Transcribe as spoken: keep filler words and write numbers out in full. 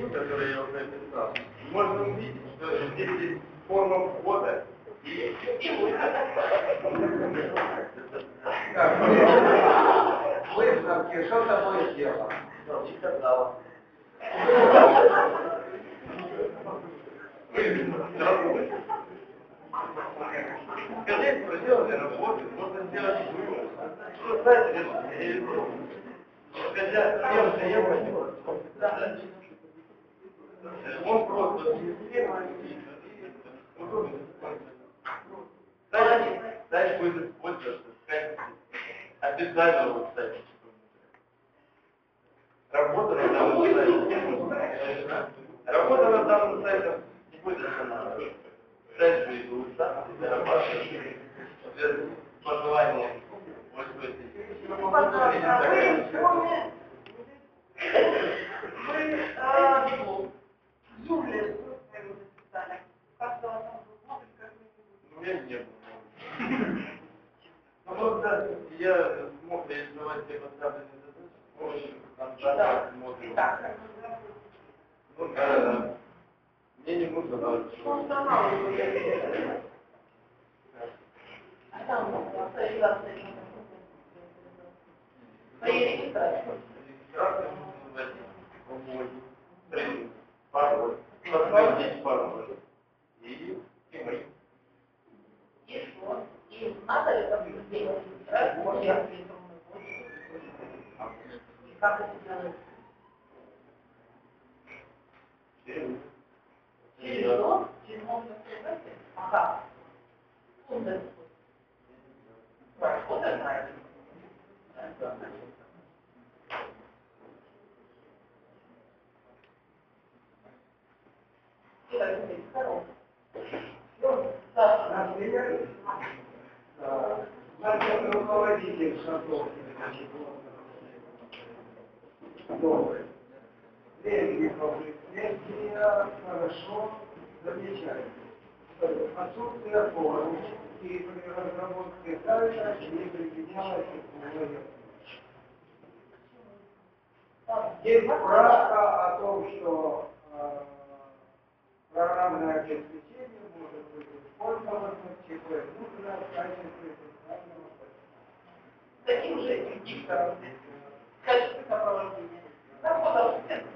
статью, которую я уже написал, можно увидеть, что здесь есть форма ввода и выставки, что такое сделано? не сказала. Скажите, что делали работу, можно сделать вывод. Что, знаете, хотя первый я понял, он просто дальше, дальше будет использоваться официально вот кстати. Работа над данным сайтом. Работа над данным сайтом не будет останавливаться. Сайт будет улучшаться и зарабатывать. Пожелание пользователей. Ну, я не был. Ну, просто я смог реализовать все поставленные задачи с помощью контакта с модулем. Ну, да, да. Мне не нужно было. А там авторизация своей регистрации. Регистрация нужно вводить. Три. Пароль. Подтвердить пароль. И имейл. И что? И надо ли там сделать регистрацию? Может, я электронную почту? И как это делать? Через. Через что? Через мозг авторизации? Ага. Вот это. Вот это знаю. И так будет здорово. Например, значит, руководитель шатов добрый. Времени конфликт, хорошо, замечательно. Отсутствие формы и при разработке сайта не применялось технология. Есть справка о том, что э, программное обеспечение может быть использовано в нужно в качестве социального Таким же диктором в качестве сопровождения. Работал